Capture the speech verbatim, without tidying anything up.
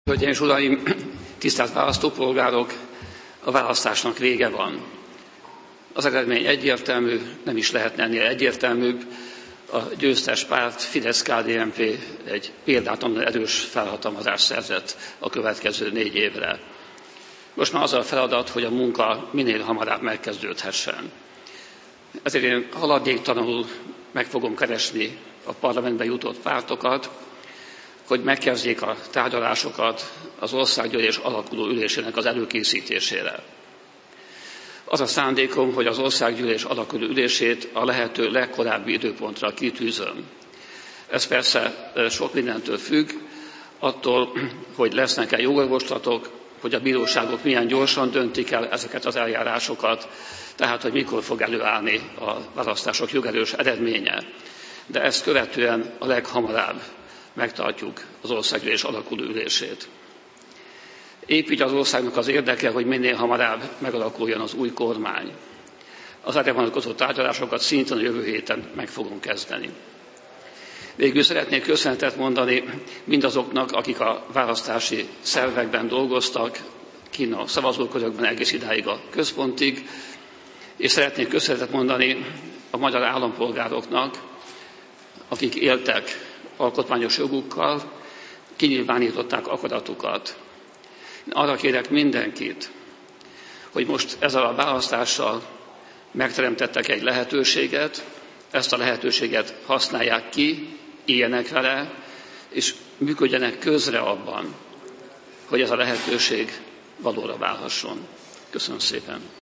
Hölgyeim és uraim, tisztelt választópolgárok, a választásnak vége van. Az eredmény egyértelmű, nem is lehetne ennél egyértelműbb. A győztes párt, Fidesz-ká dé en pé egy példátlanul erős felhatalmazást szerzett a következő négy évre. Most már az a feladat, hogy a munka minél hamarabb megkezdődhessen. Ezért én haladéktalanul meg fogom keresni a parlamentbe jutott pártokat, hogy megkezdjék a tárgyalásokat az országgyűlés alakuló ülésének az előkészítésére. Az a szándékom, hogy az országgyűlés alakuló ülését a lehető legkorábbi időpontra kitűzöm. Ez persze sok mindentől függ, attól, hogy lesznek-e jogorvoslatok, hogy a bíróságok milyen gyorsan döntik el ezeket az eljárásokat, tehát hogy mikor fog előállni a választások jogerős eredménye. De ezt követően a leghamarabb megtartjuk az országgyűlés alakuló ülését. Épp így az országnak az érdeke, hogy minél hamarabb megalakuljon az új kormány. Az erre vonatkozó tárgyalásokat szintén a jövő héten meg fogunk kezdeni. Végül szeretnék köszönetet mondani mindazoknak, akik a választási szervekben dolgoztak, kint a szavazókörökben egész idáig a központig, és szeretnék köszönetet mondani a magyar állampolgároknak, akik éltek alkotmányos jogukkal, kinyilvánították akaratukat. Arra kérek mindenkit, hogy most ezzel a választással megteremtettek egy lehetőséget, ezt a lehetőséget használják ki, éljenek vele, és működjenek közre abban, hogy ez a lehetőség valóra válhasson. Köszönöm szépen!